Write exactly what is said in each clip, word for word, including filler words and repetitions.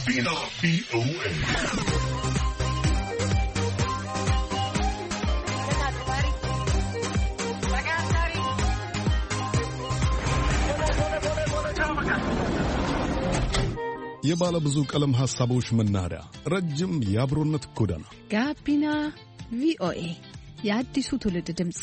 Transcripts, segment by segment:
ጋቢና ቪኦኤ የባለ ብዙ ቀለም ሐሳቦች መናኸሪያ ረጅም የአብሮነት ጎዳና ጋቢና ቪኦኤ የአዲሱ ትውልድ ድምጽ።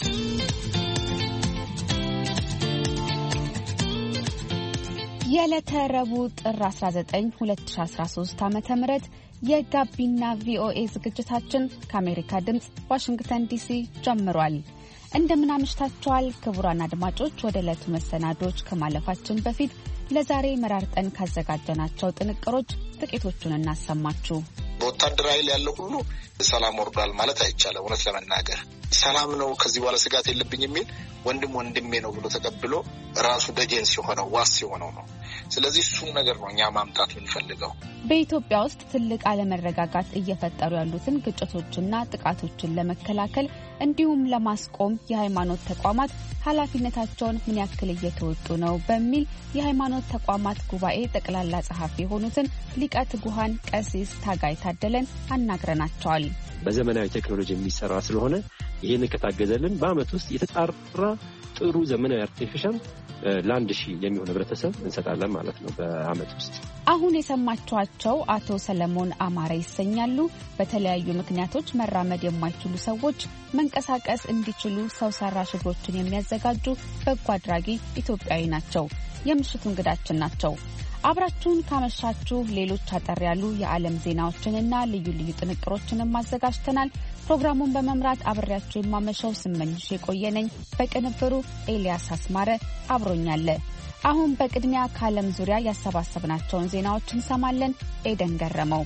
የዕለተ ረቡዕ ጥር አስራ ዘጠኝ ሁለት ሺህ አስራ ሶስት ዓመተ ምህረት የጋቢና ቪኦኤ ዝግጅታችን ከአሜሪካ ድምጽ ዋሽንግተን ዲሲ ጀምሯል። እንደምን አምሽታችኋል ክቡራን አድማጮች። ወደ ዕለቱ መሰናዶች ከማለፋችን በፊት ለዛሬ መራርጠን ካዘጋጀናቸው ጥንቅሮች ጥቂቶቹን እናሰማችሁ። በወታደራዊ ኃይል ያለው ሁሉ ሰላም ወርዷል ማለት አይቻልም። እውነት ለመናገር ሰላም ነው ከዚህ በኋላ ስጋት የለብኝ የሚል ወንድም ወንድሜ ነው ብሎ ተቀብሎ ራሱ ደጀን ሲሆነው ዋስ ሲሆነው ነው። ስለዚህ እሱን ነገር ነው እኛ ማምጣት የምንፈልገው። በኢትዮጵያ ውስጥ ትልቅ አለመረጋጋት እየፈጠሩ ያሉትን ግጭቶችና ጥቃቶችን ለመከላከል እንዲሁም ለማስቆም የሃይማኖት ተቋማት ኃላፊነታቸውን ምን ያክል እየተወጡ ነው በሚል የሃይማኖት ተቋማት ጉባኤ ጠቅላላ ጸሐፊ የሆኑትን ሊቀ ትጉሃን ቀሲስ ታጋይ ታደለን አናግረናቸዋል። በዘመናዊ ቴክኖሎጂ የሚሰራ ስለሆነ ይሄን ከታገዘልን በአመት ውስጥ የተጣራ ጥሩ ዘመናዊ አርቲፊሻል ለአንድ ሺህ የሚሆን ህብረተሰብ እንሰጣለን ማለት ነው በአመት ውስጥ። አሁን የሰማችኋቸው አቶ ሰለሞን አማረ ይሰኛሉ። በተለያዩ ምክንያቶች መራመድ የማይችሉ ሰዎች መንቀሳቀስ እንዲችሉ ሰው ሰራሽ እግሮችን የሚያዘጋጁ በጎ አድራጊ ኢትዮጵያዊ ናቸው። የምሽቱ እንግዳችን ናቸው። አብራችሁን ካመሻችሁ ሌሎች አጠር ያሉ የዓለም ዜናዎችንና ልዩ ልዩ ጥንቅሮችንም አዘጋጅተናል። ፕሮግራሙን በመምራት አብሬያችሁ የማመሻው ስመኝሽ የቆየነኝ፣ በቅንብሩ ኤልያስ አስማረ አብሮኛለ። አሁን በቅድሚያ ከዓለም ዙሪያ ያሰባሰብናቸውን ዜናዎች እንሰማለን። ኤደን ገረመው።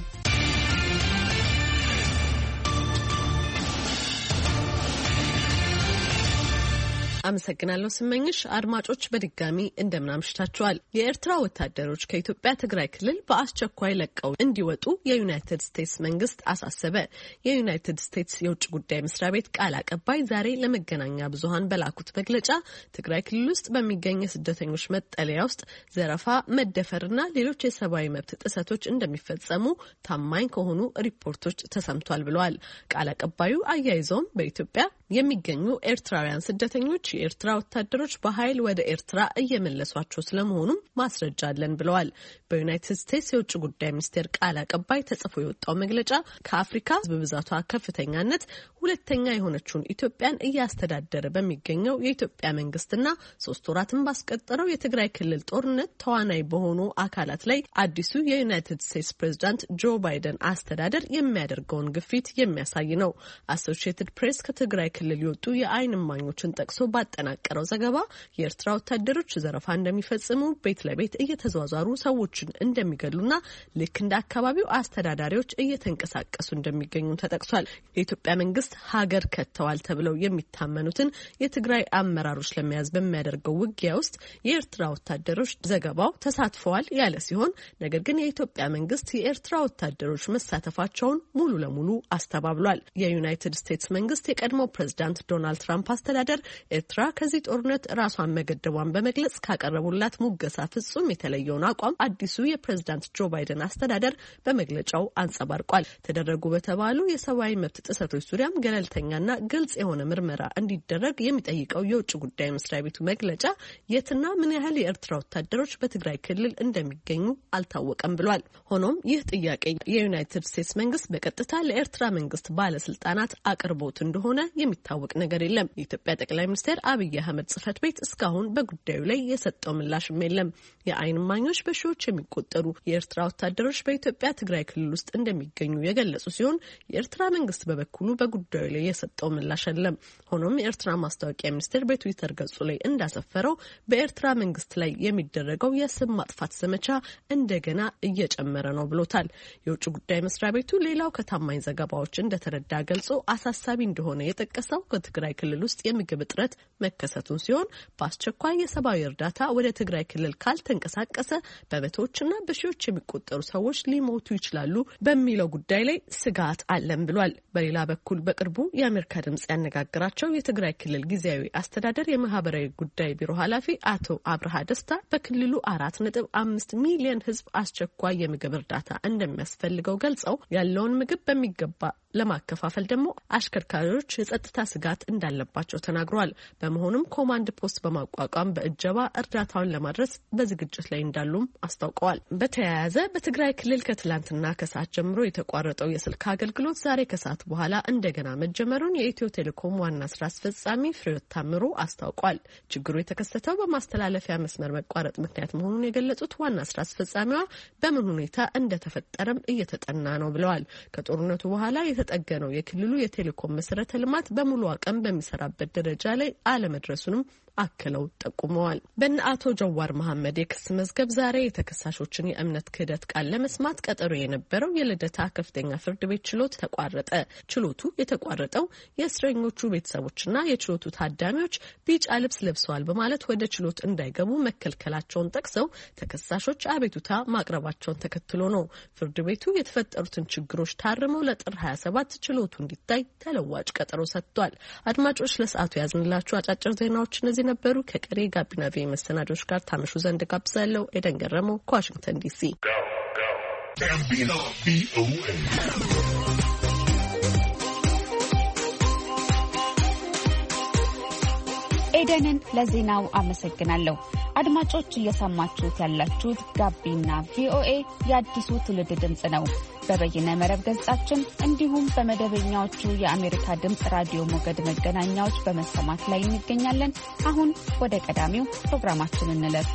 አመሰግናለሁ ስመኝሽ። አድማጮች በድጋሚ እንደምናምሽታችኋል። የኤርትራ ወታደሮች ከኢትዮጵያ ትግራይ ክልል በአስቸኳይ ለቀው እንዲወጡ የዩናይትድ ስቴትስ መንግስት አሳሰበ። የዩናይትድ ስቴትስ የውጭ ጉዳይ መስሪያ ቤት ቃል አቀባይ ዛሬ ለመገናኛ ብዙሃን በላኩት መግለጫ ትግራይ ክልል ውስጥ በሚገኝ የስደተኞች መጠለያ ውስጥ ዘረፋ፣ መደፈርና ሌሎች የሰብአዊ መብት ጥሰቶች እንደሚፈጸሙ ታማኝ ከሆኑ ሪፖርቶች ተሰምቷል ብለዋል። ቃል አቀባዩ አያይዘውም በኢትዮጵያ የሚገኙ ኤርትራውያን ስደተኞች የኤርትራ ወታደሮች በኃይል ወደ ኤርትራ እየመለሷቸው ስለመሆኑም ማስረጃ አለን ብለዋል። በዩናይትድ ስቴትስ የውጭ ጉዳይ ሚኒስቴር ቃል አቀባይ ተጽፎ የወጣው መግለጫ ከአፍሪካ በብዛቷ ከፍተኛነት ሁለተኛ የሆነችውን ኢትዮጵያን እያስተዳደረ በሚገኘው የኢትዮጵያ መንግስትና ሶስት ወራትን ባስቆጠረው የትግራይ ክልል ጦርነት ተዋናይ በሆኑ አካላት ላይ አዲሱ የዩናይትድ ስቴትስ ፕሬዝዳንት ጆ ባይደን አስተዳደር የሚያደርገውን ግፊት የሚያሳይ ነው። አሶሺየትድ ፕሬስ ከትግራይ ክልል የወጡ የዓይን እማኞችን ጠቅሶ ባጠናቀረው ዘገባ የኤርትራ ወታደሮች ዘረፋ እንደሚፈጽሙ፣ ቤት ለቤት እየተዟዟሩ ሰዎችን እንደሚገሉና ልክ እንደ አካባቢው አስተዳዳሪዎች እየተንቀሳቀሱ እንደሚገኙ ተጠቅሷል። የኢትዮጵያ መንግስት ሀገር ከተዋል ተብለው የሚታመኑትን የትግራይ አመራሮች ለመያዝ በሚያደርገው ውጊያ ውስጥ የኤርትራ ወታደሮች ዘገባው ተሳትፈዋል ያለ ሲሆን፣ ነገር ግን የኢትዮጵያ መንግስት የኤርትራ ወታደሮች መሳተፋቸውን ሙሉ ለሙሉ አስተባብሏል። የዩናይትድ ስቴትስ መንግስት የቀድሞ ፕሬዝዳንት ዶናልድ ትራምፕ አስተዳደር ኤርትራ ከዚህ ጦርነት ራሷን መገደቧን በመግለጽ ካቀረቡላት ሙገሳ ፍጹም የተለየውን አቋም አዲሱ የፕሬዝዳንት ጆ ባይደን አስተዳደር በመግለጫው አንጸባርቋል። ተደረጉ በተባሉ የሰብአዊ መብት ጥሰቶች ዙሪያም ገለልተኛና ግልጽ የሆነ ምርመራ እንዲደረግ የሚጠይቀው የውጭ ጉዳይ መስሪያ ቤቱ መግለጫ የትና ምን ያህል የኤርትራ ወታደሮች በትግራይ ክልል እንደሚገኙ አልታወቀም ብሏል። ሆኖም ይህ ጥያቄ የዩናይትድ ስቴትስ መንግስት በቀጥታ ለኤርትራ መንግስት ባለስልጣናት አቅርቦት እንደሆነ የሚታወቅ ነገር የለም። የኢትዮጵያ ጠቅላይ ሚኒስትር አብይ አህመድ ጽህፈት ቤት እስካሁን በጉዳዩ ላይ የሰጠው ምላሽም የለም። የዓይን እማኞች በሺዎች የሚቆጠሩ የኤርትራ ወታደሮች በኢትዮጵያ ትግራይ ክልል ውስጥ እንደሚገኙ የገለጹ ሲሆን የኤርትራ መንግስት በበኩሉ በጉዳዩ ላይ የሰጠው ምላሽ የለም። ሆኖም የኤርትራ ማስታወቂያ ሚኒስቴር በትዊተር ገጹ ላይ እንዳሰፈረው በኤርትራ መንግስት ላይ የሚደረገው የስም ማጥፋት ዘመቻ እንደገና እየጨመረ ነው ብሎታል። የውጭ ጉዳይ መስሪያ ቤቱ ሌላው ከታማኝ ዘገባዎች እንደተረዳ ገልጾ አሳሳቢ እንደሆነ የጠቀሰው ከትግራይ ክልል ውስጥ የምግብ እጥረት መከሰቱን ሲሆን በአስቸኳይ የሰብአዊ እርዳታ ወደ ትግራይ ክልል ካልተንቀሳቀሰ በመቶዎችና በሺዎች የሚቆጠሩ ሰዎች ሊሞቱ ይችላሉ በሚለው ጉዳይ ላይ ስጋት አለን ብሏል። በሌላ በኩል በቅርቡ የአሜሪካ ድምጽ ያነጋገራቸው የትግራይ ክልል ጊዜያዊ አስተዳደር የማህበራዊ ጉዳይ ቢሮ ኃላፊ አቶ አብርሃ ደስታ በክልሉ አራት ነጥብ አምስት ሚሊዮን ህዝብ አስቸኳይ የምግብ እርዳታ እንደሚያስፈልገው ገልጸው ያለውን ምግብ በሚገባ ለማከፋፈል ደግሞ አሽከርካሪዎች የጸጥታ ስጋት እንዳለባቸው ተናግረዋል። በመሆኑም ኮማንድ ፖስት በማቋቋም በእጀባ እርዳታውን ለማድረስ በዝግጅት ላይ እንዳሉም አስታውቀዋል። በተያያዘ በትግራይ ክልል ከትላንትና ከሰዓት ጀምሮ የተቋረጠው የስልክ አገልግሎት ዛሬ ከሰዓት በኋላ እንደገና መጀመሩን የኢትዮ ቴሌኮም ዋና ስራ አስፈጻሚ ፍሬሕይወት ታምሩ አስታውቋል። ችግሩ የተከሰተው በማስተላለፊያ መስመር መቋረጥ ምክንያት መሆኑን የገለጹት ዋና ስራ አስፈጻሚዋ በምን ሁኔታ እንደተፈጠረም እየተጠና ነው ብለዋል። ከጦርነቱ በኋላ የተጠገነው የክልሉ የቴሌኮም መሰረተ ልማት በሙሉ አቅም በሚሰራበት ደረጃ ላይ አለመድረሱንም አክለው ጠቁመዋል። በእነ አቶ ጀዋር መሐመድ የክስ መዝገብ ዛሬ የተከሳሾችን የእምነት ክህደት ቃል ለመስማት ቀጠሮ የነበረው የልደታ ከፍተኛ ፍርድ ቤት ችሎት ተቋረጠ። ችሎቱ የተቋረጠው የእስረኞቹ ቤተሰቦችና የችሎቱ ታዳሚዎች ቢጫ ልብስ ለብሰዋል በማለት ወደ ችሎት እንዳይገቡ መከልከላቸውን ጠቅሰው ተከሳሾች አቤቱታ ማቅረባቸውን ተከትሎ ነው። ፍርድ ቤቱ የተፈጠሩትን ችግሮች ታርመው ለጥር ሀያ ሰባት ችሎቱ እንዲታይ ተለዋጭ ቀጠሮ ሰጥቷል። አድማጮች ለሰዓቱ ያዝንላችሁ አጫጭር ዜናዎች እነዚህ ነበሩ። ከቀሪ ጋቢና ቪ መሰናዶች ጋር ታመሹ ዘንድ ጋብዛለሁ። ኤደን ገረመው ከዋሽንግተን ዲሲ። ኤደንን ለዜናው አመሰግናለሁ። አድማጮች እየሰማችሁት ያላችሁት ጋቢና ቪኦኤ የአዲሱ ትውልድ ድምጽ ነው። በበይነ መረብ ገጻችን እንዲሁም በመደበኛዎቹ የአሜሪካ ድምጽ ራዲዮ ሞገድ መገናኛዎች በመሰማት ላይ እንገኛለን። አሁን ወደ ቀዳሚው ፕሮግራማችን እንለፍ።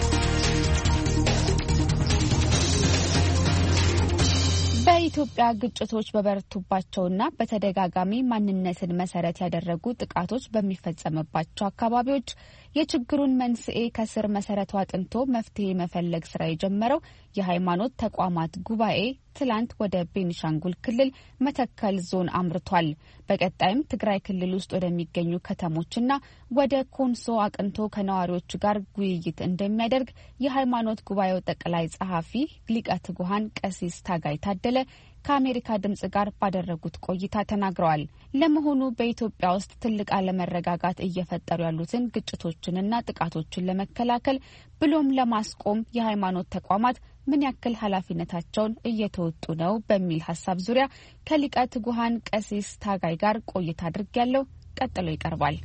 በኢትዮጵያ ግጭቶች በበረቱባቸውና በተደጋጋሚ ማንነትን መሰረት ያደረጉ ጥቃቶች በሚፈጸምባቸው አካባቢዎች የችግሩን መንስኤ ከስር መሰረቱ አጥንቶ መፍትሄ መፈለግ ስራ የጀመረው የሃይማኖት ተቋማት ጉባኤ ትላንት ወደ ቤኒሻንጉል ክልል መተከል ዞን አምርቷል። በቀጣይም ትግራይ ክልል ውስጥ ወደሚገኙ ከተሞችና ወደ ኮንሶ አቅንቶ ከነዋሪዎቹ ጋር ውይይት እንደሚያደርግ የሃይማኖት ጉባኤው ጠቅላይ ጸሐፊ ሊቀ ትጉሃን ቀሲስ ታጋይ ታደለ ከአሜሪካ ድምጽ ጋር ባደረጉት ቆይታ ተናግረዋል። ለመሆኑ በኢትዮጵያ ውስጥ ትልቅ አለመረጋጋት እየፈጠሩ ያሉትን ግጭቶችንና ጥቃቶችን ለመከላከል ብሎም ለማስቆም የሃይማኖት ተቋማት ምን ያክል ኃላፊነታቸውን እየተወጡ ነው በሚል ሀሳብ ዙሪያ ከሊቀ ትጉሃን ቀሲስ ታጋይ ጋር ቆይታ አድርጌያለሁ። ቀጥሎ ይቀርባል።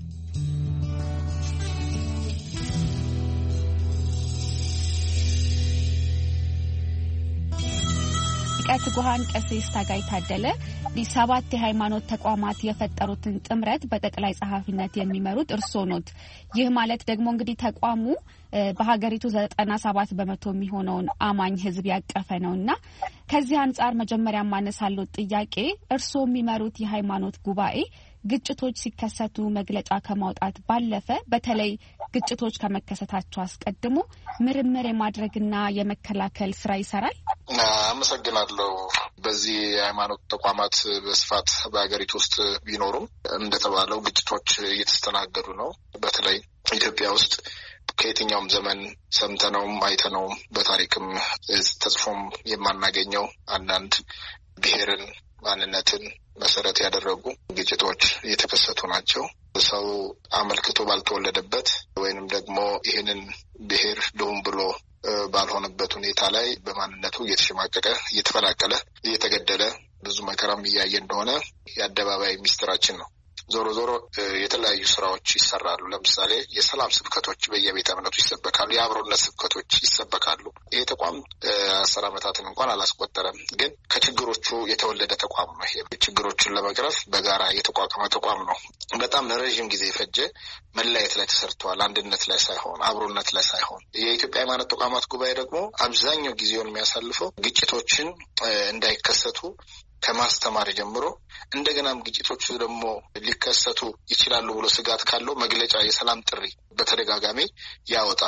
ሊቀ ትጉሃን ቀሲስ ታጋይ ታደለ ሰባት የሃይማኖት ተቋማት የፈጠሩትን ጥምረት በጠቅላይ ጸሐፊነት የሚመሩት እርስዎ ኖት። ይህ ማለት ደግሞ እንግዲህ ተቋሙ በሀገሪቱ ዘጠና ሰባት በመቶ የሚሆነውን አማኝ ሕዝብ ያቀፈ ነውና ከዚህ አንጻር መጀመሪያ ማነሳለው ጥያቄ እርስዎ የሚመሩት የሃይማኖት ጉባኤ ግጭቶች ሲከሰቱ መግለጫ ከማውጣት ባለፈ በተለይ ግጭቶች ከመከሰታቸው አስቀድሞ ምርምር የማድረግና የመከላከል ስራ ይሰራል? አመሰግናለሁ። በዚህ የሃይማኖት ተቋማት በስፋት በሀገሪቱ ውስጥ ቢኖሩም እንደተባለው ግጭቶች እየተስተናገዱ ነው። በተለይ ኢትዮጵያ ውስጥ ከየትኛውም ዘመን ሰምተነውም አይተነውም በታሪክም ተጽፎም የማናገኘው አንዳንድ ብሔርን ማንነትን መሰረት ያደረጉ ግጭቶች እየተከሰቱ ናቸው። ሰው አመልክቶ ባልተወለደበት ወይንም ደግሞ ይህንን ብሔር ልሁን ብሎ ባልሆነበት ሁኔታ ላይ በማንነቱ እየተሸማቀቀ እየተፈናቀለ እየተገደለ ብዙ መከራም እያየ እንደሆነ የአደባባይ ሚስጥራችን ነው። ዞሮ ዞሮ የተለያዩ ስራዎች ይሰራሉ። ለምሳሌ የሰላም ስብከቶች በየቤተ እምነቱ ይሰበካሉ። የአብሮነት ስብከቶች ይሰበካሉ። ይሄ ተቋም አስር ዓመታትን እንኳን አላስቆጠረም፣ ግን ከችግሮቹ የተወለደ ተቋም ነው። ይሄ ችግሮችን ለመቅረፍ በጋራ የተቋቋመ ተቋም ነው። በጣም ለረዥም ጊዜ የፈጀ መለያየት ላይ ተሰርተዋል። አንድነት ላይ ሳይሆን አብሮነት ላይ ሳይሆን የኢትዮጵያ ሃይማኖት ተቋማት ጉባኤ ደግሞ አብዛኛው ጊዜውን የሚያሳልፈው ግጭቶችን እንዳይከሰቱ ከማስተማር ጀምሮ እንደገናም ግጭቶቹ ደግሞ ሊከሰቱ ይችላሉ ብሎ ስጋት ካለው መግለጫ የሰላም ጥሪ በተደጋጋሚ ያወጣሉ።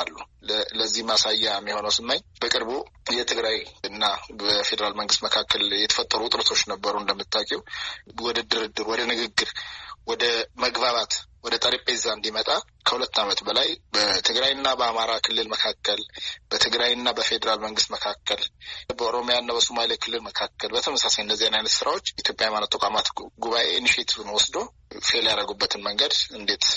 ለዚህ ማሳያ የሚሆነው ስማኝ በቅርቡ የትግራይ እና በፌደራል መንግስት መካከል የተፈጠሩ ውጥረቶች ነበሩ። እንደምታውቂው ወደ ድርድር፣ ወደ ንግግር፣ ወደ መግባባት፣ ወደ ጠረጴዛ እንዲመጣ ከሁለት ዓመት በላይ በትግራይና በአማራ ክልል መካከል፣ በትግራይና በፌደራል መንግስት መካከል፣ በኦሮሚያና በሶማሌ ክልል መካከል በተመሳሳይ እንደዚህ አይነት ስራዎች ኢትዮጵያ ሃይማኖት ተቋማት ጉባኤ ኢኒሼቲቭን ወስዶ ፌል ያደረጉበትን መንገድ እንዴት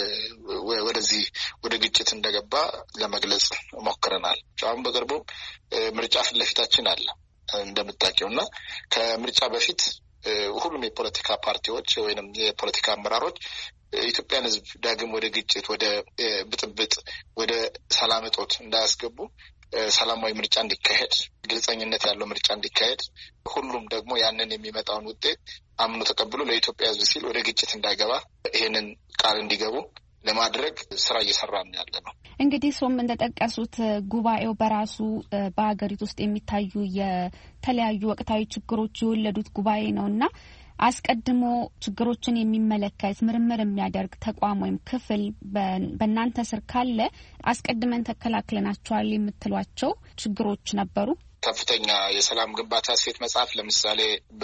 ወደዚህ ወደ ግጭት እንደገባ ለመግለጽ ሞክረናል። አሁን በቅርቡ ምርጫ ፊት ለፊታችን አለ እንደምታውቂው እና ከምርጫ በፊት ሁሉም የፖለቲካ ፓርቲዎች ወይንም የፖለቲካ አመራሮች የኢትዮጵያን ሕዝብ ዳግም ወደ ግጭት፣ ወደ ብጥብጥ፣ ወደ ሰላም እጦት እንዳያስገቡ ሰላማዊ ምርጫ እንዲካሄድ፣ ግልጸኝነት ያለው ምርጫ እንዲካሄድ፣ ሁሉም ደግሞ ያንን የሚመጣውን ውጤት አምኖ ተቀብሎ ለኢትዮጵያ ሕዝብ ሲል ወደ ግጭት እንዳይገባ ይሄንን ቃል እንዲገቡ ለማድረግ ስራ እየሰራን ያለ ነው። እንግዲህ ሶም እንደጠቀሱት ጉባኤው በራሱ በሀገሪቱ ውስጥ የሚታዩ የተለያዩ ወቅታዊ ችግሮች የወለዱት ጉባኤ ነውና አስቀድሞ ችግሮችን የሚመለከት ምርምር የሚያደርግ ተቋም ወይም ክፍል በእናንተ ስር ካለ አስቀድመን ተከላክለናቸዋል የምትሏቸው ችግሮች ነበሩ? ከፍተኛ የሰላም ግንባታ ሴት መጽሐፍ ለምሳሌ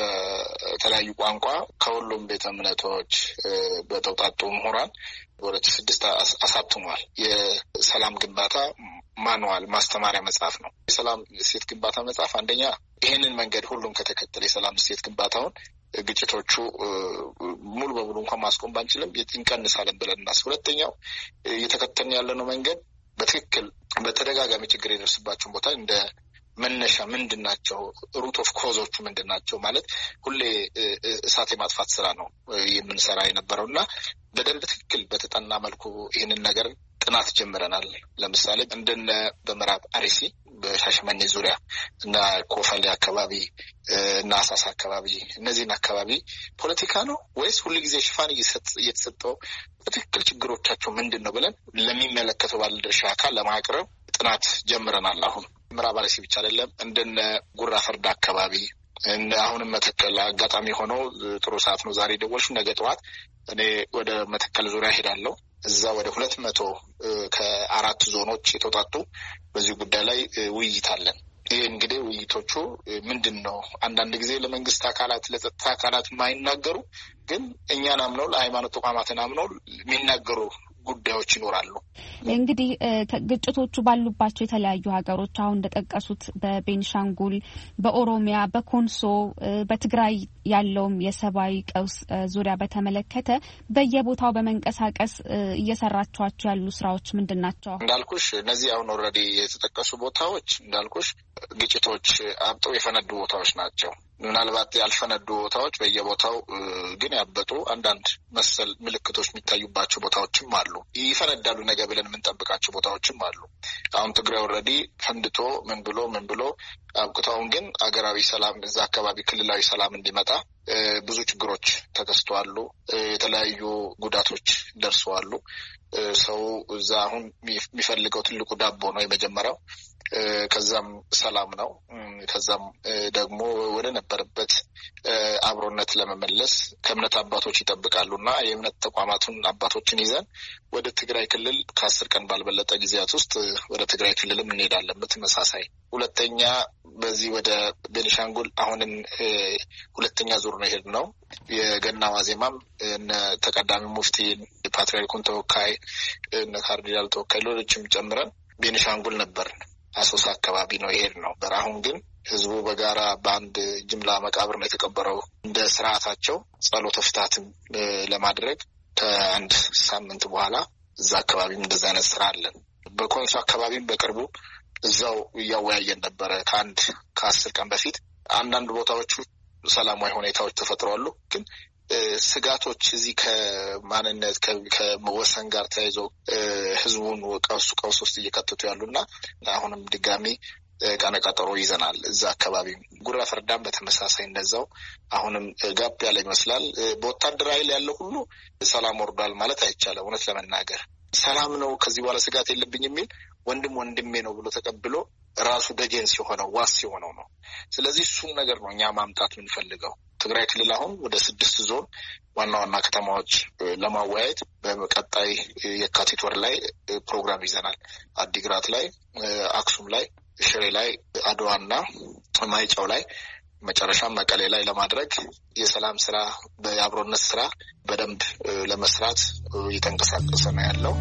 በተለያዩ ቋንቋ ከሁሉም ቤተ እምነቶች በተውጣጡ ምሁራን በሁለት ሺህ ስድስት አሳትሟል። የሰላም ግንባታ ማኑዋል ማስተማሪያ መጽሐፍ ነው። የሰላም ሴት ግንባታ መጽሐፍ አንደኛ ይሄንን መንገድ ሁሉም ከተከተለ የሰላም ሴት ግንባታውን ግጭቶቹ ሙሉ በሙሉ እንኳን ማስቆም ባንችልም እንቀንሳለን ብለን እናስብ። ሁለተኛው እየተከተልን ያለነው መንገድ በትክክል በተደጋጋሚ ችግር የደርስባቸውን ቦታ እንደ መነሻ ምንድን ናቸው፣ ሩት ኦፍ ኮዞቹ ምንድን ናቸው ማለት ሁሌ እሳት የማጥፋት ስራ ነው የምንሰራ የነበረው እና በደንብ ትክክል በተጠና መልኩ ይህንን ነገር ጥናት ጀምረናል። ለምሳሌ እንደነ በምዕራብ አርሲ በሻሸመኔ ዙሪያ እና ኮፈሌ አካባቢ እና አሳሳ አካባቢ እነዚህን አካባቢ ፖለቲካ ነው ወይስ ሁልጊዜ ሽፋን እየተሰጠው በትክክል ችግሮቻቸው ምንድን ነው ብለን ለሚመለከተው ባለድርሻ አካል ለማቅረብ ጥናት ጀምረናል። አሁን ምዕራብ አርሲ ብቻ አይደለም እንደነ ጉራ ፈርዳ አካባቢ እና አሁንም መተከል አጋጣሚ ሆኖ ጥሩ ሰዓት ነው ዛሬ ደወልሽ። ነገ ጠዋት እኔ ወደ መተከል ዙሪያ ሄዳለሁ። እዛ ወደ ሁለት መቶ ከአራት ዞኖች የተውጣጡ በዚህ ጉዳይ ላይ ውይይት አለን። ይህ እንግዲህ ውይይቶቹ ምንድን ነው አንዳንድ ጊዜ ለመንግስት አካላት ለጸጥታ አካላት የማይናገሩ ግን እኛን አምነው ለሃይማኖት ተቋማትን አምነው የሚናገሩ ጉዳዮች ይኖራሉ። እንግዲህ ግጭቶቹ ባሉባቸው የተለያዩ ሀገሮች አሁን እንደጠቀሱት በቤኒሻንጉል፣ በኦሮሚያ፣ በኮንሶ፣ በትግራይ ያለውም የሰብአዊ ቀውስ ዙሪያ በተመለከተ በየቦታው በመንቀሳቀስ እየሰራችኋቸው ያሉ ስራዎች ምንድን ናቸው? እንዳልኩሽ እነዚህ አሁን ኦልሬዲ የተጠቀሱ ቦታዎች እንዳልኩሽ ግጭቶች አብጠው የፈነዱ ቦታዎች ናቸው። ምናልባት ያልፈነዱ ቦታዎች በየቦታው ግን ያበጡ አንዳንድ መሰል ምልክቶች የሚታዩባቸው ቦታዎችም አሉ። ይፈነዳሉ ነገ ብለን የምንጠብቃቸው ቦታዎችም አሉ። አሁን ትግራይ ኦልሬዲ ፈንድቶ ምን ብሎ ምን ብሎ አብቅታውን ግን አገራዊ ሰላም እዛ አካባቢ ክልላዊ ሰላም እንዲመጣ ብዙ ችግሮች ተከስተዋሉ። የተለያዩ ጉዳቶች ደርሰዋሉ። ሰው እዛ አሁን የሚፈልገው ትልቁ ዳቦ ነው የመጀመሪያው። ከዛም ሰላም ነው። ከዛም ደግሞ ወደ ነበረበት አብሮነት ለመመለስ ከእምነት አባቶች ይጠብቃሉና የእምነት ተቋማቱን አባቶችን ይዘን ወደ ትግራይ ክልል ከአስር ቀን ባልበለጠ ጊዜያት ውስጥ ወደ ትግራይ ክልልም እንሄዳለን በተመሳሳይ። ሁለተኛ በዚህ ወደ ቤኒሻንጉል አሁንም ሁለተኛ ዙር ነው ሄድ ነው። የገና ዋዜማም እነ ተቀዳሚ ሙፍቲን የፓትርያርኩን ተወካይ እነ ካርዲናል ተወካይ ሌሎችም ጨምረን ቤኒሻንጉል ነበር። አሶሳ አካባቢ ነው ይሄድ ነው። በአሁን ግን ህዝቡ በጋራ በአንድ ጅምላ መቃብር ነው የተቀበረው። እንደ ስርዓታቸው ጸሎተ ፍታትን ለማድረግ ከአንድ ሳምንት በኋላ እዛ አካባቢም እንደዛ አይነት ስራ አለን። በኮንሶ አካባቢም በቅርቡ እዛው እያወያየን ነበረ። ከአንድ ከአስር ቀን በፊት አንዳንድ ቦታዎቹ ሰላማዊ ሁኔታዎች ተፈጥረዋሉ። ግን ስጋቶች እዚህ ከማንነት ከመወሰን ጋር ተያይዞ ህዝቡን ቀውስ ቀውስ ውስጥ እየከተቱ ያሉና አሁንም ድጋሚ ቀነ ቀጠሮ ይዘናል። እዛ አካባቢ ጉራ ፈርዳም በተመሳሳይ እንደዛው አሁንም ጋብ ያለ ይመስላል። በወታደራዊ ኃይል ያለው ሁሉ ሰላም ወርዷል ማለት አይቻልም። እውነት ለመናገር ሰላም ነው ከዚህ በኋላ ስጋት የለብኝ የሚል ወንድም ወንድሜ ነው ብሎ ተቀብሎ ራሱ ደጀን ሲሆነው ዋስ ሲሆነው ነው። ስለዚህ እሱን ነገር ነው እኛ ማምጣት የምንፈልገው። ትግራይ ክልል አሁን ወደ ስድስት ዞን ዋና ዋና ከተማዎች ለማወያየት በቀጣይ የካቲት ወር ላይ ፕሮግራም ይዘናል። አዲግራት ላይ፣ አክሱም ላይ፣ ሽሬ ላይ፣ አድዋና ማይጨው ላይ መጨረሻም መቀሌ ላይ ለማድረግ የሰላም ስራ በአብሮነት ስራ በደንብ ለመስራት እየተንቀሳቀሰ ነው ያለው።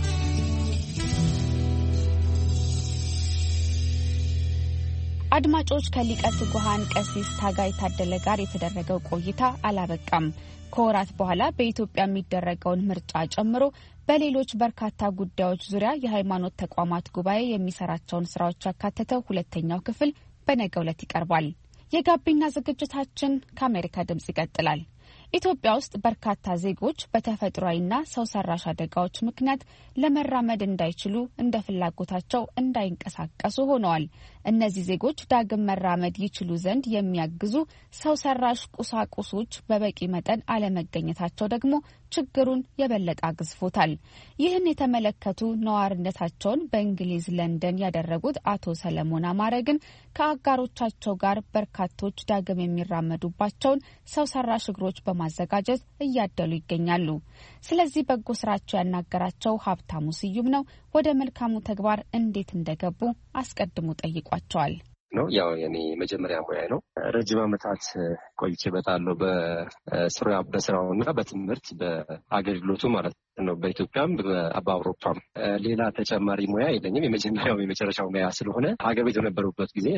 አድማጮች ከሊቀ ትጉሃን ቀሲስ ታጋይ ታደለ ጋር የተደረገው ቆይታ አላበቃም። ከወራት በኋላ በኢትዮጵያ የሚደረገውን ምርጫ ጨምሮ በሌሎች በርካታ ጉዳዮች ዙሪያ የሃይማኖት ተቋማት ጉባኤ የሚሰራቸውን ስራዎች ያካተተው ሁለተኛው ክፍል በነገው ዕለት ይቀርባል። የጋቢና ዝግጅታችን ከአሜሪካ ድምጽ ይቀጥላል። ኢትዮጵያ ውስጥ በርካታ ዜጎች በተፈጥሯዊና ሰው ሰራሽ አደጋዎች ምክንያት ለመራመድ እንዳይችሉ እንደ ፍላጎታቸው እንዳይንቀሳቀሱ ሆነዋል። እነዚህ ዜጎች ዳግም መራመድ ይችሉ ዘንድ የሚያግዙ ሰው ሰራሽ ቁሳቁሶች በበቂ መጠን አለመገኘታቸው ደግሞ ችግሩን የበለጠ አግዝፎታል። ይህን የተመለከቱ ነዋሪነታቸውን በእንግሊዝ ለንደን ያደረጉት አቶ ሰለሞን አማረ ግን ከአጋሮቻቸው ጋር በርካቶች ዳግም የሚራመዱባቸውን ሰው ሰራሽ እግሮች በማዘጋጀት እያደሉ ይገኛሉ። ስለዚህ በጎ ስራቸው ያናገራቸው ሀብታሙ ስዩም ነው። ወደ መልካሙ ተግባር እንዴት እንደገቡ አስቀድሞ ጠይቋቸዋል። ነው ያው የኔ መጀመሪያ ሙያ ነው። ረጅም ዓመታት ቆይቼበታለሁ በስራ በስራውና በትምህርት በአገልግሎቱ ማለት ነው። በኢትዮጵያም በአውሮፓም ሌላ ተጨማሪ ሙያ የለኝም። የመጀመሪያው የመጨረሻው ሙያ ስለሆነ ሀገር ቤት በነበሩበት ጊዜ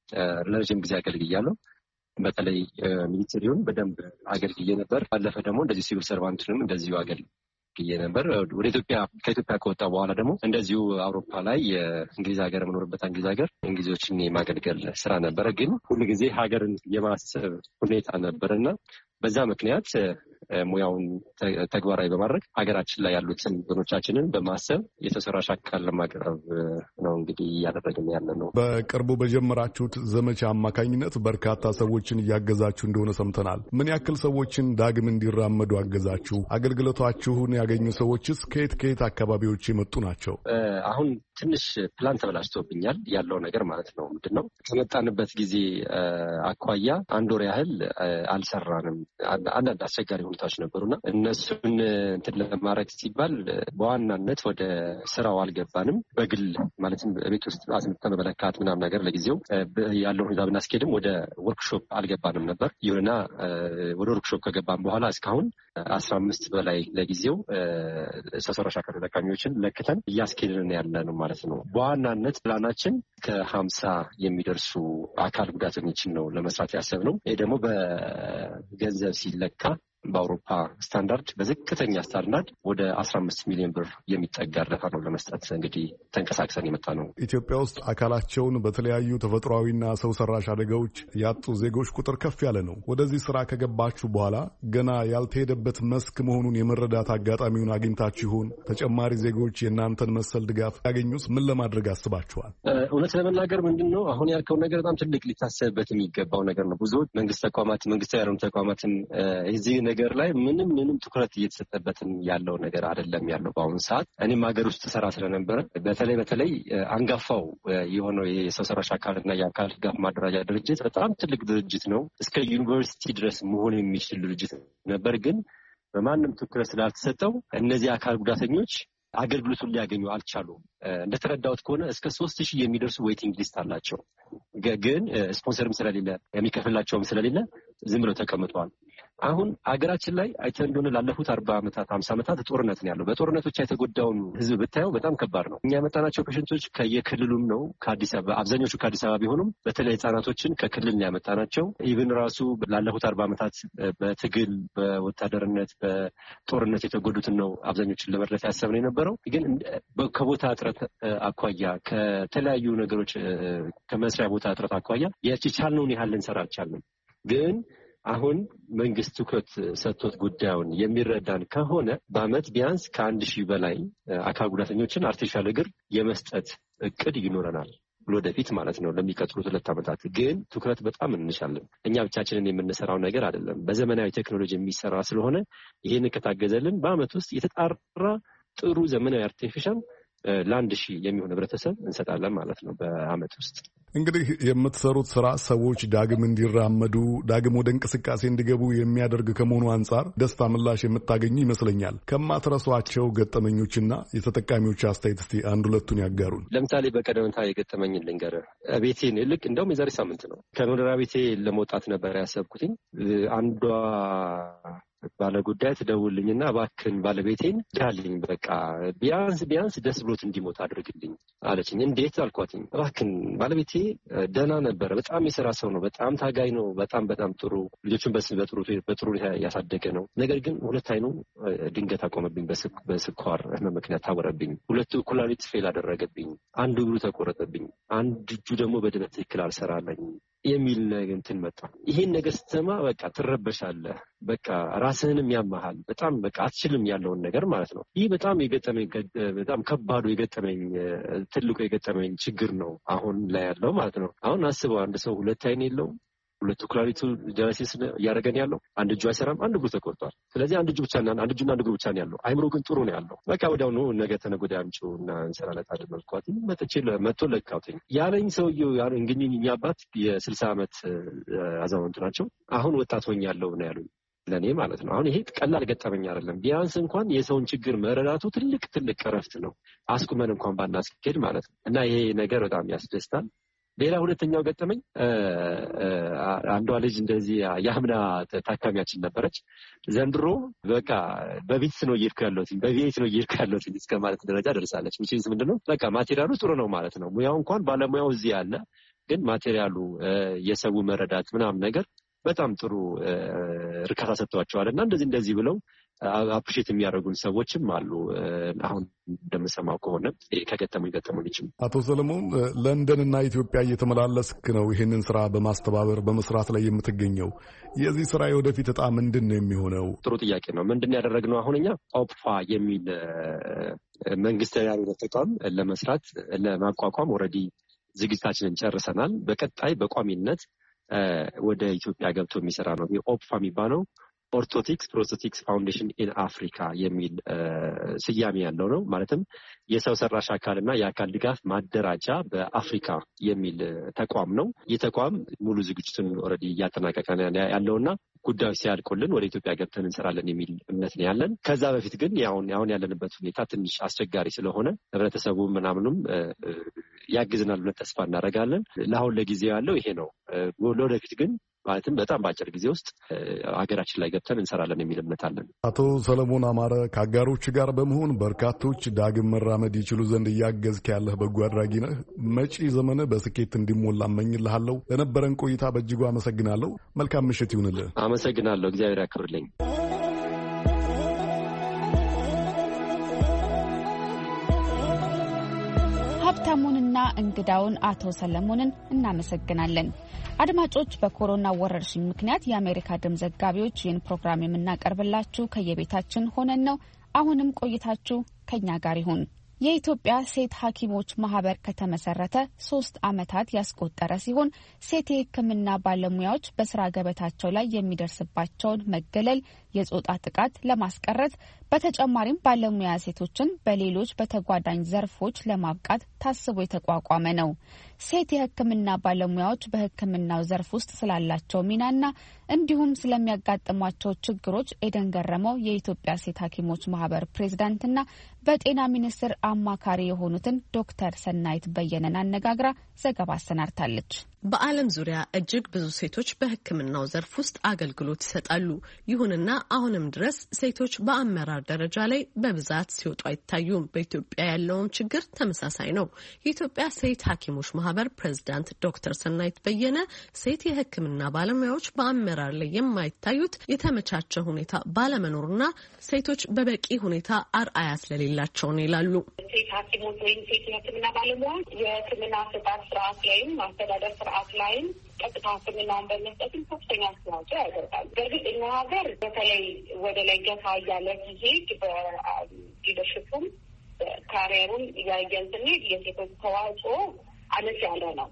ለረጅም ጊዜ አገልግያለሁ። በተለይ ሚሊተሪውን በደንብ አገልግዬ ነበር። ባለፈ ደግሞ እንደዚህ ሲቪል ሰርቫንቱንም እንደዚሁ አገልግዬ ነበር። ወደ ኢትዮጵያ ከኢትዮጵያ ከወጣ በኋላ ደግሞ እንደዚሁ አውሮፓ ላይ የእንግሊዝ ሀገር የምኖርበት እንግሊዝ ሀገር እንግሊዞችን የማገልገል ስራ ነበረ። ግን ሁሉ ጊዜ ሀገርን የማሰብ ሁኔታ ነበርና በዛ ምክንያት ሙያውን ተግባራዊ በማድረግ ሀገራችን ላይ ያሉትን ወገኖቻችንን በማሰብ የተሰራሽ አካል ለማቅረብ ነው እንግዲህ እያደረግን ያለ ነው። በቅርቡ በጀመራችሁት ዘመቻ አማካኝነት በርካታ ሰዎችን እያገዛችሁ እንደሆነ ሰምተናል። ምን ያክል ሰዎችን ዳግም እንዲራመዱ አገዛችሁ? አገልግሎታችሁን ያገኙ ሰዎችስ ከየት ከየት አካባቢዎች የመጡ ናቸው? አሁን ትንሽ ፕላን ተበላሽቶብኛል ያለው ነገር ማለት ነው። ምንድን ነው ከመጣንበት ጊዜ አኳያ አንድ ወር ያህል አልሰራንም። አንዳንድ አስቸጋሪ ሁኔታዎች ነበሩና እነሱን እንትን ለማድረግ ሲባል በዋናነት ወደ ስራው አልገባንም። በግል ማለትም ቤት ውስጥ አስምተን በመለካት ምናምን ነገር ለጊዜው ያለው ሁኔታ ብናስኬድም ወደ ወርክሾፕ አልገባንም ነበር። ይሁንና ወደ ወርክሾፕ ከገባን በኋላ እስካሁን አስራ አምስት በላይ ለጊዜው ሰው ሰራሽ አካል ተጠቃሚዎችን ለክተን እያስኬድን ያለ ነው ማለት ነው። በዋናነት ፕላናችን ከሀምሳ የሚደርሱ አካል ጉዳተኞችን ነው ለመስራት ያሰብነው። ይሄ ደግሞ በገንዘብ ሲለካ በአውሮፓ ስታንዳርድ በዝቅተኛ ስታንዳርድ ወደ አስራ አምስት ሚሊዮን ብር የሚጠጋ እርዳታ ነው ለመስጠት እንግዲህ ተንቀሳቅሰን የመጣ ነው። ኢትዮጵያ ውስጥ አካላቸውን በተለያዩ ተፈጥሯዊና ሰው ሰራሽ አደጋዎች ያጡ ዜጎች ቁጥር ከፍ ያለ ነው። ወደዚህ ስራ ከገባችሁ በኋላ ገና ያልተሄደበት መስክ መሆኑን የመረዳት አጋጣሚውን አግኝታችሁን ተጨማሪ ዜጎች የእናንተን መሰል ድጋፍ ያገኙስ ምን ለማድረግ አስባችኋል? እውነት ለመናገር ምንድን ነው አሁን ያልከው ነገር በጣም ትልቅ ሊታሰብበት የሚገባው ነገር ነው። ብዙዎች መንግስት ተቋማት መንግስታዊ ያልሆኑ ተቋማትን እዚህ ነገር ላይ ምንም ምንም ትኩረት እየተሰጠበትን ያለው ነገር አይደለም ያለው በአሁኑ ሰዓት። እኔም ሀገር ውስጥ ሰራ ስለነበረ በተለይ በተለይ አንጋፋው የሆነው የሰው ሰራሽ አካልና የአካል ድጋፍ ማደራጃ ድርጅት በጣም ትልቅ ድርጅት ነው። እስከ ዩኒቨርሲቲ ድረስ መሆን የሚችል ድርጅት ነበር። ግን በማንም ትኩረት ስላልተሰጠው እነዚህ አካል ጉዳተኞች አገልግሎቱን ሊያገኙ አልቻሉም። እንደተረዳሁት ከሆነ እስከ ሶስት ሺህ የሚደርሱ ዌይቲንግ ሊስት አላቸው። ግን ስፖንሰርም ስለሌለ የሚከፍላቸውም ስለሌለ ዝም ብለው ተቀምጠዋል። አሁን ሀገራችን ላይ አይተን እንደሆነ ላለፉት አርባ ዓመታት ሀምሳ ዓመታት ጦርነት ነው ያለው። በጦርነት ብቻ የተጎዳውን ህዝብ ብታየው በጣም ከባድ ነው። እኛ ያመጣናቸው ፔሸንቶች ከየክልሉም ነው ከአዲስ አበባ አብዛኞቹ ከአዲስ አበባ ቢሆኑም በተለይ ህጻናቶችን ከክልል ነው ያመጣናቸው። ኢቭን ራሱ ላለፉት አርባ ዓመታት በትግል በወታደርነት በጦርነት የተጎዱትን ነው አብዛኞችን ለመርዳት ያሰብነው የነበረው። ግን ከቦታ እጥረት አኳያ ከተለያዩ ነገሮች ከመስሪያ ቦታ እጥረት አኳያ የቻልነውን ያህል ልንሰራ አልቻልንም። ግን አሁን መንግስት ትኩረት ሰጥቶት ጉዳዩን የሚረዳን ከሆነ በአመት ቢያንስ ከአንድ ሺህ በላይ አካል ጉዳተኞችን አርቲፊሻል እግር የመስጠት እቅድ ይኖረናል ወደፊት ማለት ነው ለሚቀጥሉት ሁለት ዓመታት። ግን ትኩረት በጣም እንሻለን። እኛ ብቻችንን የምንሰራው ነገር አይደለም። በዘመናዊ ቴክኖሎጂ የሚሰራ ስለሆነ ይሄን ከታገዘልን በአመት ውስጥ የተጣራ ጥሩ ዘመናዊ አርቲፊሻል ለአንድ ሺህ የሚሆን ህብረተሰብ እንሰጣለን ማለት ነው በአመት ውስጥ። እንግዲህ የምትሰሩት ስራ ሰዎች ዳግም እንዲራመዱ ዳግም ወደ እንቅስቃሴ እንዲገቡ የሚያደርግ ከመሆኑ አንጻር ደስታ ምላሽ የምታገኙ ይመስለኛል። ከማትረሷቸው ገጠመኞችና የተጠቃሚዎች አስተያየት እስቲ አንድ ሁለቱን ያጋሩን። ለምሳሌ በቀደምታ የገጠመኝን ልንገርህ። ቤቴን ልክ እንደውም የዛሬ ሳምንት ነው ከመኖሪያ ቤቴ ለመውጣት ነበር ያሰብኩትኝ። አንዷ ባለጉዳይ ትደውልልኝና እባክህን ባለቤቴን ዳልኝ በቃ ቢያንስ ቢያንስ ደስ ብሎት እንዲሞት አድርግልኝ አለችኝ። እንዴት አልኳትኝ። እባክህን ባለቤቴ ደህና ነበረ፣ በጣም የሰራ ሰው ነው፣ በጣም ታጋይ ነው፣ በጣም በጣም ጥሩ ልጆቹን በጥሩ በጥሩ ያሳደገ ነው። ነገር ግን ሁለት አይኑ ድንገት አቆመብኝ፣ በስኳር ህመም ምክንያት ታወረብኝ። ሁለቱ ኩላሊት ፌል አደረገብኝ፣ አንዱ እግሩ ተቆረጠብኝ፣ አንድ እጁ ደግሞ በደንብ ትክክል አልሰራለኝ የሚል እንትን መጣ። ይሄን ነገር ስትሰማ በቃ ትረበሻለህ፣ በቃ ራስህንም ያማሃል፣ በጣም በቃ አትችልም ያለውን ነገር ማለት ነው። ይህ በጣም የገጠመኝ በጣም ከባዱ የገጠመኝ ትልቁ የገጠመኝ ችግር ነው አሁን ላይ ያለው ማለት ነው። አሁን አስበው አንድ ሰው ሁለት አይን የለውም፣ ሁለቱ ኩላሊቱ ዳያሊሲስ እያደረገን ያለው፣ አንድ እጁ አይሰራም፣ አንድ እግሩ ተቆርጧል። ስለዚህ አንድ እጁ ብቻ እና አንድ እጁና አንድ እግሩ ብቻ ነው ያለው። አይምሮ ግን ጥሩ ነው ያለው። በቃ ወዲያውኑ ነገ ተነገ ወዲያ አምጪው እና እንሰራለት አይደል መልኳት መጥቼ መጥቶ ለቃውተኝ ያለኝ ሰውዬው እንግዲህ እኛ አባት የስልሳ ዓመት አዛውንት ናቸው። አሁን ወጣት ሆኛለሁ ነው ያሉኝ ለኔ ማለት ነው። አሁን ይሄ ቀላል ገጠመኝ አይደለም። ቢያንስ እንኳን የሰውን ችግር መረዳቱ ትልቅ ትልቅ እረፍት ነው፣ አስቁመን እንኳን ባናስኬድ ማለት ነው። እና ይሄ ነገር በጣም ያስደስታል። ሌላ ሁለተኛው ገጠመኝ አንዷ ልጅ እንደዚህ የአምና ታካሚያችን ነበረች። ዘንድሮ በቃ በቤት ነው እየሄድኩ ያለሁት በቤት ነው እየሄድኩ ያለሁት እስከ ማለት ደረጃ ደርሳለች። ምንስ ምንድነው በቃ ማቴሪያሉ ጥሩ ነው ማለት ነው። ሙያው እንኳን ባለሙያው እዚህ ያለ፣ ግን ማቴሪያሉ የሰው መረዳት ምናምን ነገር በጣም ጥሩ እርካታ ሰጥቷቸዋል። እና እንደዚህ እንደዚህ ብለው አፕሪሼት የሚያደርጉን ሰዎችም አሉ። አሁን እንደምሰማው ከሆነ ከገጠሙኝ ገጠሙኝም። አቶ ሰለሞን ለንደንና ኢትዮጵያ እየተመላለስክ ነው ይህንን ስራ በማስተባበር በመስራት ላይ የምትገኘው። የዚህ ስራ የወደፊት እጣ ምንድን ነው የሚሆነው? ጥሩ ጥያቄ ነው። ምንድን ያደረግነው አሁን እኛ ኦፕፋ የሚል መንግስታዊ ያልሆነ ተቋም ለመስራት ለማቋቋም ኦልሬዲ ዝግጅታችንን ጨርሰናል። በቀጣይ በቋሚነት ወደ ኢትዮጵያ ገብቶ የሚሰራ ነው። ኦፕፋ የሚባለው ኦርቶቲክስ ፕሮስቴቲክስ ፋውንዴሽን ኢን አፍሪካ የሚል ስያሜ ያለው ነው። ማለትም የሰው ሰራሽ አካልና የአካል ድጋፍ ማደራጃ በአፍሪካ የሚል ተቋም ነው። ይህ ተቋም ሙሉ ዝግጅቱን ኦልሬዲ እያጠናቀቀ ያለውና ጉዳዩ ሲያልቁልን ወደ ኢትዮጵያ ገብተን እንሰራለን የሚል እምነት ነው ያለን። ከዛ በፊት ግን ያሁን አሁን ያለንበት ሁኔታ ትንሽ አስቸጋሪ ስለሆነ ህብረተሰቡ ምናምኑም ያግዝናል ብለን ተስፋ እናደርጋለን። ለአሁን ለጊዜው ያለው ይሄ ነው። ለወደፊት ግን ማለትም በጣም በአጭር ጊዜ ውስጥ ሀገራችን ላይ ገብተን እንሰራለን የሚል እምነት አለን። አቶ ሰለሞን አማረ ከአጋሮች ጋር በመሆን በርካቶች ዳግም መራመድ ይችሉ ዘንድ እያገዝክ ያለህ በጎ አድራጊ ነህ። መጪ ዘመን በስኬት እንዲሞላ እመኝልሃለሁ። ለነበረን ቆይታ በእጅጉ አመሰግናለሁ። መልካም ምሽት ይሁንልህ። አመሰግናለሁ። እግዚአብሔር ያክብርልኝ። ሀብታሙንና እንግዳውን አቶ ሰለሞንን እናመሰግናለን። አድማጮች፣ በኮሮና ወረርሽኝ ምክንያት የአሜሪካ ድምፅ ዘጋቢዎች ይህን ፕሮግራም የምናቀርብላችሁ ከየቤታችን ሆነን ነው። አሁንም ቆይታችሁ ከኛ ጋር ይሁን። የኢትዮጵያ ሴት ሐኪሞች ማህበር ከተመሰረተ ሶስት ዓመታት ያስቆጠረ ሲሆን ሴት የሕክምና ባለሙያዎች በስራ ገበታቸው ላይ የሚደርስባቸውን መገለል፣ የጾታ ጥቃት ለማስቀረት በተጨማሪም ባለሙያ ሴቶችን በሌሎች በተጓዳኝ ዘርፎች ለማብቃት ታስቦ የተቋቋመ ነው። ሴት የሕክምና ባለሙያዎች በሕክምናው ዘርፍ ውስጥ ስላላቸው ሚናና እንዲሁም ስለሚያጋጥሟቸው ችግሮች ኤደን ገረመው የኢትዮጵያ ሴት ሐኪሞች ማህበር ፕሬዝዳንትና በጤና ሚኒስቴር አማካሪ የሆኑትን ዶክተር ሰናይት በየነን አነጋግራ ዘገባ አሰናድታለች። በዓለም ዙሪያ እጅግ ብዙ ሴቶች በሕክምናው ዘርፍ ውስጥ አገልግሎት ይሰጣሉ። ይሁንና አሁንም ድረስ ሴቶች በአመራር ደረጃ ላይ በብዛት ሲወጡ አይታዩም። በኢትዮጵያ ያለውን ችግር ተመሳሳይ ነው። የኢትዮጵያ ሴት ሐኪሞች ማህበር ፕሬዝዳንት ዶክተር ሰናይት በየነ ሴት የሕክምና ባለሙያዎች በአመራር ላይ የማይታዩት የተመቻቸ ሁኔታ ባለመኖሩና ሴቶች በበቂ ሁኔታ አርአያ ስለሌላቸው ነው ይላሉ። ሴት ሐኪሞች ወይም ሴት የሕክምና ባለሙያዎች የሕክምና አሰጣጥ ስርዓት ላይም ማስተዳደር ስርዓት ላይም ቀጥታ ሕክምናውን በመስጠትም ከፍተኛ አስተዋጽኦ ያደርጋሉ። በእርግጥ እኛ ሀገር በተለይ ወደ ላይ ገፋ እያለ ሲሄድ በሊደርሽፑም ካሪየሩም እያየን ስንሄድ የሴቶች ተዋጽኦ አነስ ያለ ነው።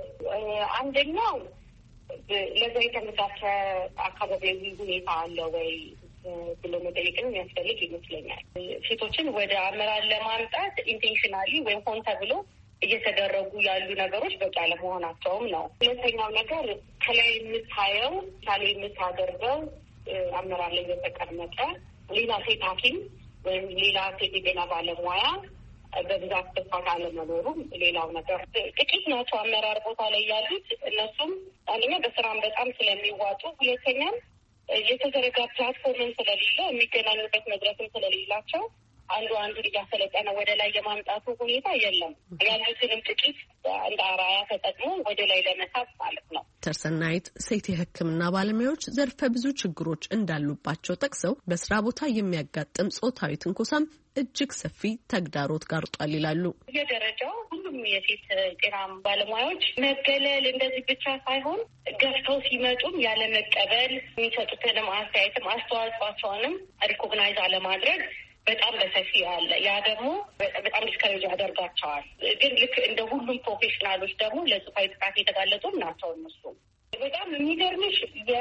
አንደኛው ለዛ የተመቻቸ አካባቢያዊ ሁኔታ አለ ወይ ብሎ መጠየቅን የሚያስፈልግ ይመስለኛል። ሴቶችን ወደ አመራር ለማምጣት ኢንቴንሽናሊ ወይም ሆን ተብሎ እየተደረጉ ያሉ ነገሮች በቂ አለመሆናቸውም ነው። ሁለተኛው ነገር ከላይ የምታየው ሳሌ የምታደርገው አመራር ላይ የተቀመጠ ሌላ ሴት ሐኪም ወይም ሌላ ሴት የጤና ባለሙያ በብዛት ተስፋት አለመኖሩም ሌላው ነገር። ጥቂት ናቸው አመራር ቦታ ላይ ያሉት። እነሱም አንደኛ በስራም በጣም ስለሚዋጡ፣ ሁለተኛም የተዘረጋ ፕላትፎርምን ስለሌለ የሚገናኙበት መድረክም ስለሌላቸው አንዱ አንዱን እያሰለጠነ ወደ ላይ የማምጣቱ ሁኔታ የለም። ያሉትንም ጥቂት እንደ አራያ ተጠቅሞ ወደ ላይ ለመሳብ ማለት ነው። ዶክተር ሰናይት ሴት የሕክምና ባለሙያዎች ዘርፈ ብዙ ችግሮች እንዳሉባቸው ጠቅሰው በስራ ቦታ የሚያጋጥም ጾታዊ ትንኮሳም እጅግ ሰፊ ተግዳሮት ጋርጧል ይላሉ። የደረጃው ሁሉም የሴት ጤና ባለሙያዎች መገለል እንደዚህ ብቻ ሳይሆን ገፍተው ሲመጡም ያለመቀበል፣ የሚሰጡትንም አስተያየትም አስተዋጽኦአቸውንም ሪኮግናይዝ አለማድረግ በጣም በሰፊ አለ። ያ ደግሞ በጣም ዲስከሬጅ ያደርጋቸዋል። ግን ልክ እንደ ሁሉም ፕሮፌሽናሎች ደግሞ ለጾታዊ ጥቃት የተጋለጡም ናቸው። እነሱ በጣም የሚገርምሽ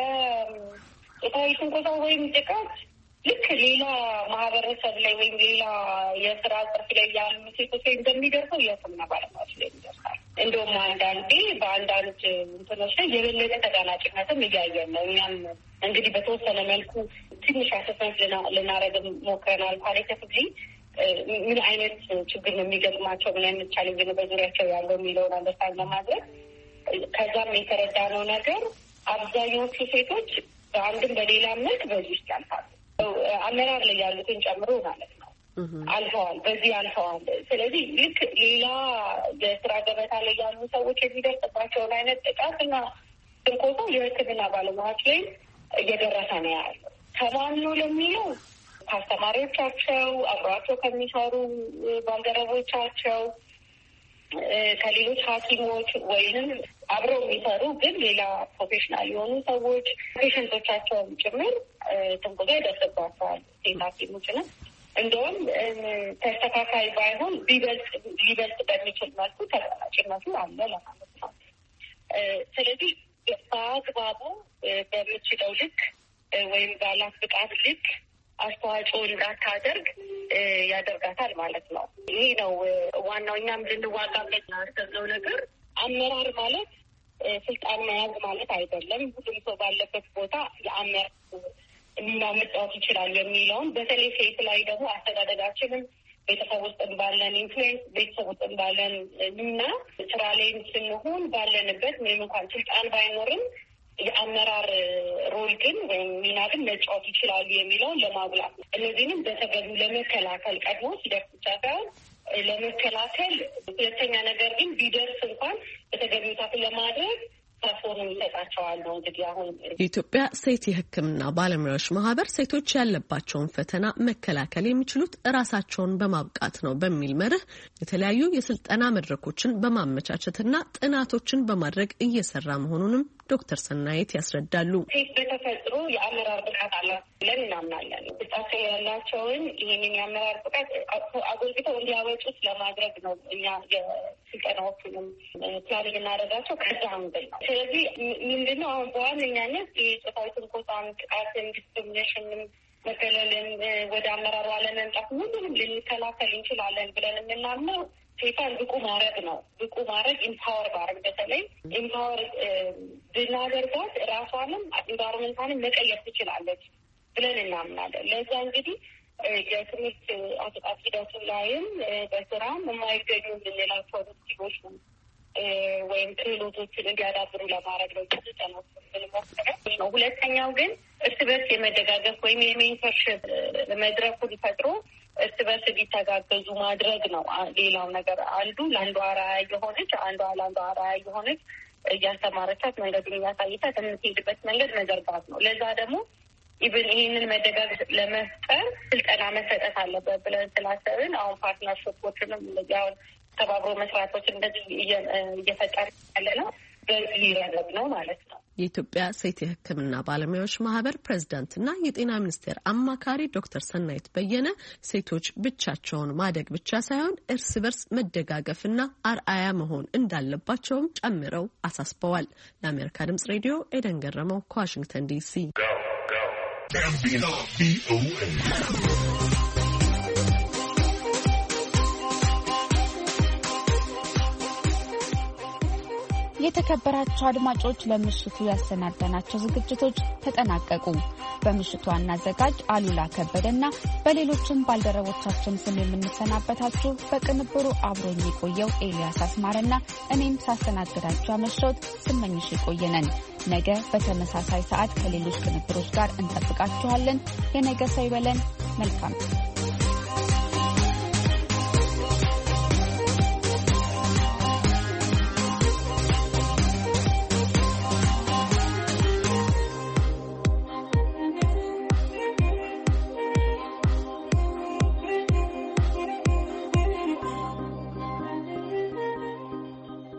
የጾታዊ ትንኮሳ ወይም ጥቃት ልክ ሌላ ማህበረሰብ ላይ ወይም ሌላ የስራ ዘርፍ ላይ ያሉ ሴቶች ላይ እንደሚደርሰው የሕክምና ባለሙያዎች ላይ ይደርሳል። እንደውም አንዳንዴ በአንዳንድ እንትኖች ላይ የበለጠ ተጋላጭነትም እያየን ነው። እኛም እንግዲህ በተወሰነ መልኩ ትንሽ አሰስመንት ልናደርግ ሞክረናል። ኳሊቴቲቭሊ ምን አይነት ችግር ነው የሚገጥማቸው፣ ምን አይነት ቻሌንጅ ነው በዙሪያቸው ያለው የሚለውን አንደርስታንድ ለማድረግ ከዛም የተረዳነው ነገር አብዛኞቹ ሴቶች በአንድም በሌላ መልክ በዚህ ውስጥ ያልፋሉ። አመራር ላይ ያሉትን ጨምሮ ማለት ነው አልፈዋል፣ በዚህ አልፈዋል። ስለዚህ ልክ ሌላ የስራ ገበታ ላይ ያሉ ሰዎች የሚደርስባቸውን አይነት ጥቃት እና ትንኮሳ የሕክምና ባለሙያዎች ላይ እየደረሰ ነው ያለው። ከማን ነው ለሚለው ከአስተማሪዎቻቸው፣ አብሯቸው ከሚሰሩ ባልደረቦቻቸው፣ ከሌሎች ሐኪሞች ወይንም አብረው የሚሰሩ ግን ሌላ ፕሮፌሽናል የሆኑ ሰዎች ፔሸንቶቻቸውም ጭምር ትንኮሳ ይደርስባቸዋል። ሴት ሐኪሞች ነው እንደውም ተስተካካይ ባይሆን ቢበልጥ ሊበልጥ በሚችል መልኩ ተቀናጭነቱ አለ ለማለት ነው። ስለዚህ በአግባቡ በምችለው ልክ ወይም ባላት ብቃት ልክ አስተዋጽኦ እንዳታደርግ ያደርጋታል ማለት ነው። ይህ ነው ዋናው እኛም ልንዋጋበት ያሰብነው ነገር። አመራር ማለት ስልጣን መያዝ ማለት አይደለም። ሁሉም ሰው ባለበት ቦታ የአመራር ሚና መጫወት ይችላል የሚለውን በተለይ ሴት ላይ ደግሞ አስተዳደጋችንም ቤተሰብ ውስጥ ባለን ኢንፍሉዌንስ፣ ቤተሰብ ውስጥ ባለን ሚና፣ ስራ ላይም ስንሆን ባለንበት ምንም እንኳን ስልጣን ባይኖርም የአመራር ሮል ግን ወይም ሚና ግን መጫወት ይችላሉ የሚለውን ለማጉላት ነው። እነዚህንም በተገቢው ለመከላከል ቀድሞ ሲደርስ ብቻ ሳይሆን ለመከላከል፣ ሁለተኛ ነገር ግን ቢደርስ እንኳን በተገቢው ታፍ ለማድረግ ፕላትፎርም ይሰጣቸዋል ነው። እንግዲህ አሁን የኢትዮጵያ ሴት የሕክምና ባለሙያዎች ማህበር ሴቶች ያለባቸውን ፈተና መከላከል የሚችሉት እራሳቸውን በማብቃት ነው በሚል መርህ የተለያዩ የስልጠና መድረኮችን በማመቻቸትና ጥናቶችን በማድረግ እየሰራ መሆኑንም ዶክተር ሰናይት ያስረዳሉ። ሴት በተፈጥሮ የአመራር ብቃት አላት ብለን እናምናለን። ብቃቸው ያላቸውን ይህንን የአመራር ብቃት አጎልብተው እንዲያወጡት ለማድረግ ነው እኛ የስልጠናዎቹንም ፕላን የምናደርጋቸው ከዛ አንግል ነው። ስለዚህ ምንድነው አሁን በዋነኛነት የጾታዊ ትንኮሳን፣ ጥቃትን፣ ዲስክሪሚኔሽንን፣ መገለልን ወደ አመራሩ አለመምጣት ሁሉንም ልንከላከል እንችላለን ብለን የምናምነው ሴቷን ብቁ ማድረግ ነው። ብቁ ማድረግ ኢምፓወር ማድረግ በተለይ ኢምፓወር ብናደርጋት ራሷንም ኢንቫይሮመንታንም መቀየር ትችላለች ብለን እናምናለን። ለዛ እንግዲህ የትምህርት አሰጣጥ ሂደቱ ላይም በስራም የማይገኙ የምንላቸው ስኪሎች ወይም ክህሎቶችን እንዲያዳብሩ ለማድረግ ነው ስልጠናዎች ነው። ሁለተኛው ግን እርስ በርስ የመደጋገፍ ወይም የሜንተርሽፕ መድረኩን ፈጥሮ እርስ በርስ እንዲተጋገዙ ማድረግ ነው። ሌላው ነገር አንዱ ለአንዱ አርአያ የሆነች አንዷ ለአንዱ አርአያ የሆነች እያስተማረቻት መንገዱን እያሳየቻት የምትሄድበት መንገድ መዘርጋት ነው። ለዛ ደግሞ ኢቭን ይህንን መደጋገፍ ለመፍጠር ስልጠና መሰጠት አለበት ብለን ስላሰብን አሁን ፓርትነርሽፖችንም አሁን ተባብሮ መስራቶች እንደዚህ እየፈጠር ያለ ነው። በዚህ ይረረብ ነው ማለት ነው። የኢትዮጵያ ሴት የሕክምና ባለሙያዎች ማህበር ፕሬዝዳንትና የጤና ሚኒስቴር አማካሪ ዶክተር ሰናይት በየነ ሴቶች ብቻቸውን ማደግ ብቻ ሳይሆን እርስ በርስ መደጋገፍና አርአያ መሆን እንዳለባቸውም ጨምረው አሳስበዋል። ለአሜሪካ ድምጽ ሬዲዮ ኤደን ገረመው ከዋሽንግተን ዲሲ የተከበራችሁ አድማጮች ለምሽቱ ያሰናዳናቸው ዝግጅቶች ተጠናቀቁ። በምሽቱ ዋና አዘጋጅ አሉላ ከበደና በሌሎችም ባልደረቦቻችን ስም የምንሰናበታችሁ በቅንብሩ አብሮኝ የቆየው ኤልያስ አስማረና እኔም ሳስተናግዳችሁ አመሸሁት ስመኝሽ የቆየነን። ነገ በተመሳሳይ ሰዓት ከሌሎች ቅንብሮች ጋር እንጠብቃችኋለን። የነገ ሰው ይበለን። መልካም